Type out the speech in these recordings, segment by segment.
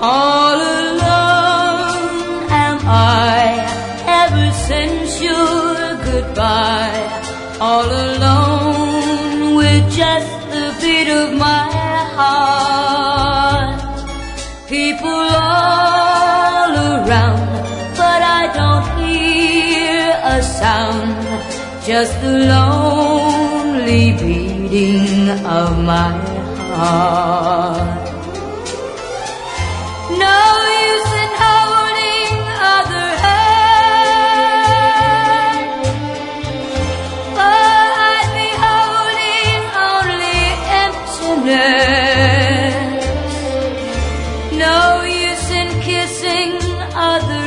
All alone am I ever since your goodbye. All alone with just the beat of my heart. People all around, but I don't hear a sound. Just the lonely beating of my heart. No use in holding other hand, for I'd be holding only emptiness. No use in kissing other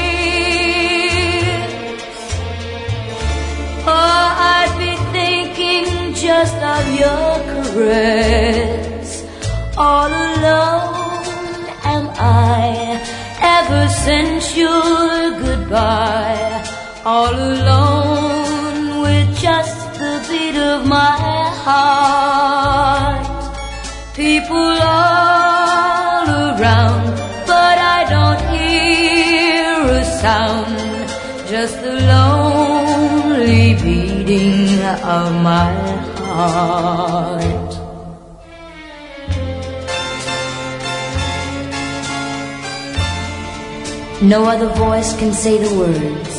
lips, for I'd be thinking just of your caress. All alone am I ever since your goodbye. All alone with just the beat of my heart. People all around, but I don't hear a sound. Just the lonely beating of my heart. No other voice can say the words.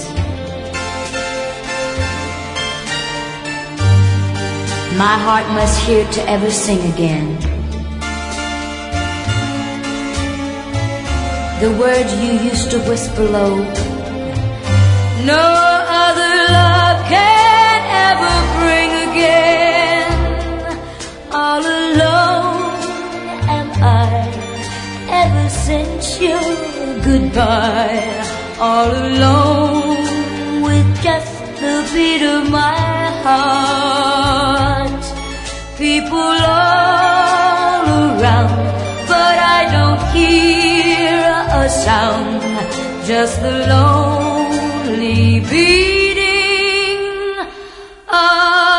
My heart must hear to ever sing again. The words you used to whisper low. No other love can ever bring again. All alone am I ever since your goodbye. All alone with just the beat of my heart. People all around, but I don't hear a sound. Just the lonely beating of